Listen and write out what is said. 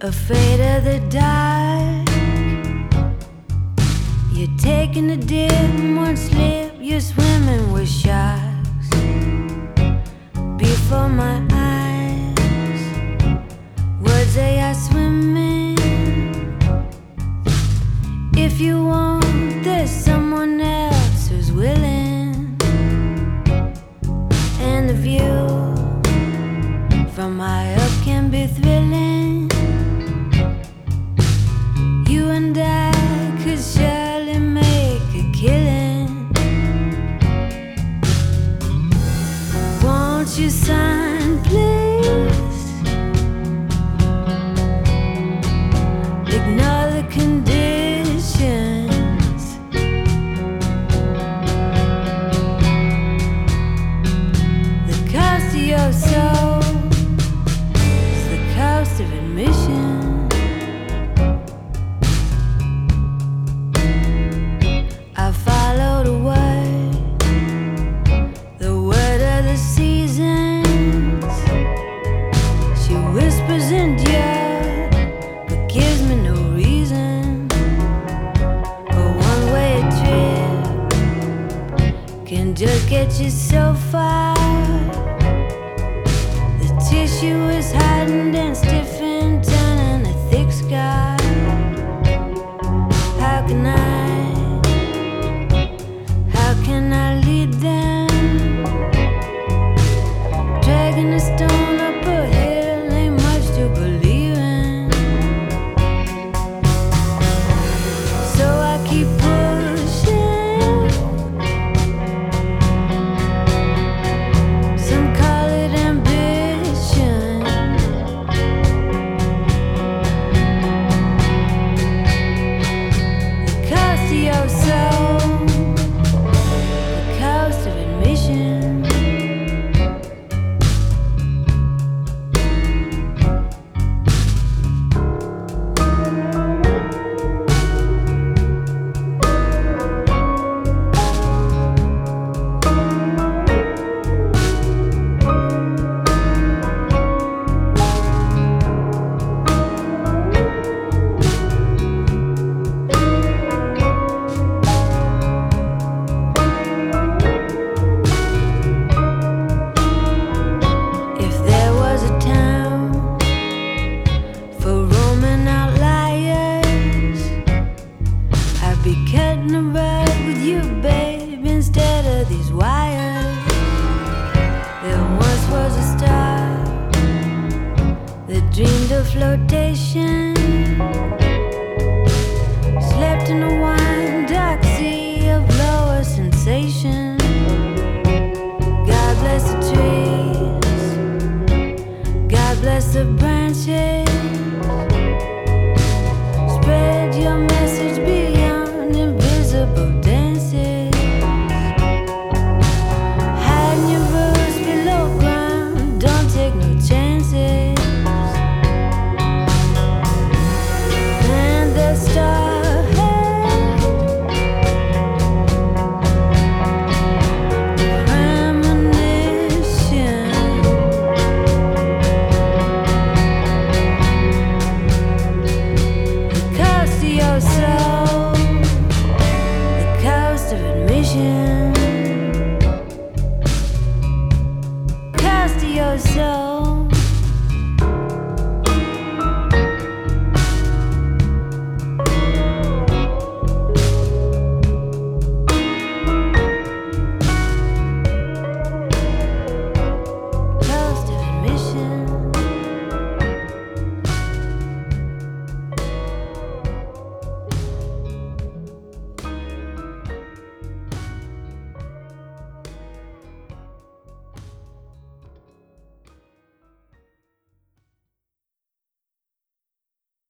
afraid of the dark. You're taking a dip, one slip, you're swimming with sharks. Before my eyes, words they are swimming. If you want, there's someone else who's willing. And the view from high up can be thrilling. You and I could surely make a killing. Won't you sign, please? Ignore the conditions. The cost of your soul is the cost of admission. I follow the word of the seasons. She whispers endure, but gives me no reason. A one-way trip can just get you so far. The tissue is hardened and stiffened, turning a thick scar. How can I lead them? Dragging a stone up a hill ain't much to believe in. So I keep pushing. Some call it ambition. The cost of your soul, the cost of admission. If there was a town for Roman outliers, I'd be cutting a rug with you, babe, instead of these wires. There once was a star that dreamed of flotation, slept in a